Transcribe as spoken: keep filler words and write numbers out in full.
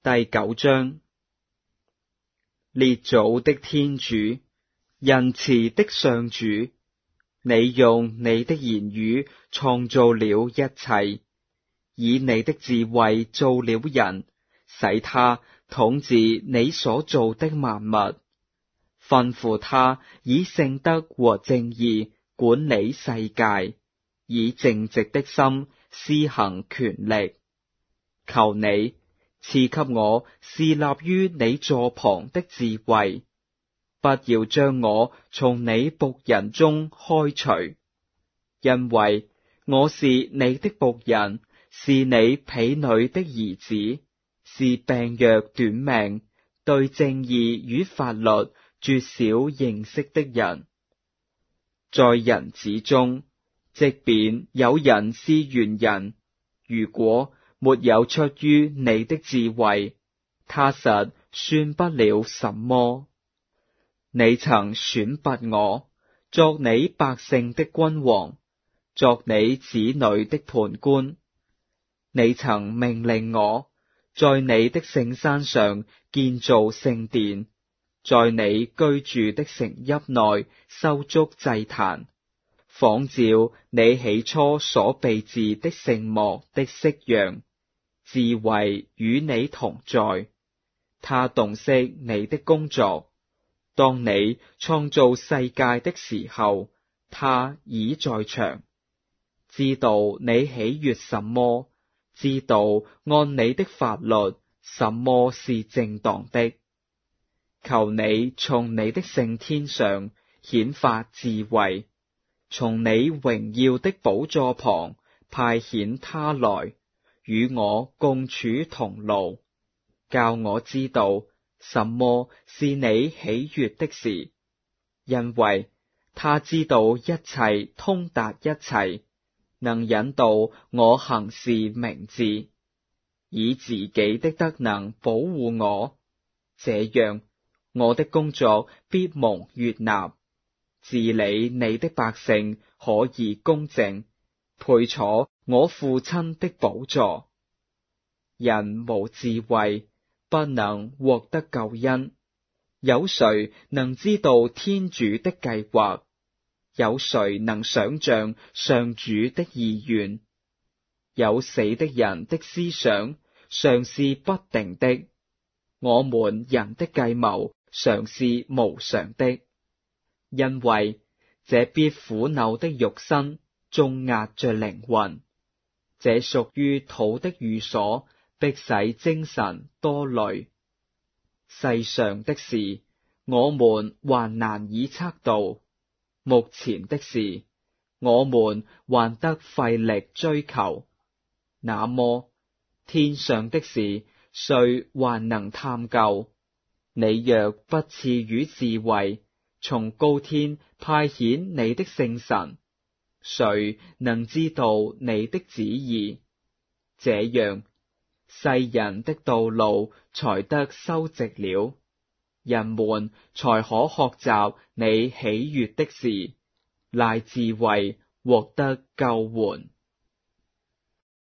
第九章。列祖的天主，仁慈的上主，你用你的言語創造了一切，以你的智慧造了人，使他統治你所造的萬物，吩咐他以聖德和正義管理世界，以正直的心施行權力。求你賜給我侍立於你座旁的智慧，不要將我從你僕人中開除，因為我是你的僕人，是你婢女的兒子，是病弱短命，對正義與法律絕少認識的人。在人子中，即便有人是完人，如果沒有出於你的智慧，他實算不了什麼。你曾選拔我，作你百姓的君王，作你子女的判官。你曾命令我，在你的聖山上建造聖殿，在你居住的城邑內修築祭壇，仿照你起初所備置的聖幕的式樣。智慧與你同在，他洞悉你的工作。當你創造世界的時候，他已在場，知道你喜悅什麼，知道按你的法律什麼是正當的。求你從你的聖天上顯發智慧，從你榮耀的寶座旁派遣他來，與我共處同勞，教我知道什麼是你喜悅的事，因為他知道一切，通達一切，能引導我行事明智，以自己的德能保護我，這樣我的工作必蒙悅納，治理你的百姓可以公正，配坐我父親的寶座。人無智慧，不能獲得救恩。有誰能知道天主的計劃？有誰能想象上主的意願？有死的人的思想常是不定的，我們人的計謀常是無常的，因為這必腐朽的肉身重壓着靈魂，這屬於土的寓所迫使精神多累。世上的事我們還難以測度，目前的事我們還得費力追求，那麼天上的事誰還能探究？你若不賜予智慧，從高天派遣你的聖神，誰能知道你的旨意？這樣世人的道路才得修直了，人們才可學習你喜悅的事，賴智慧獲得救援。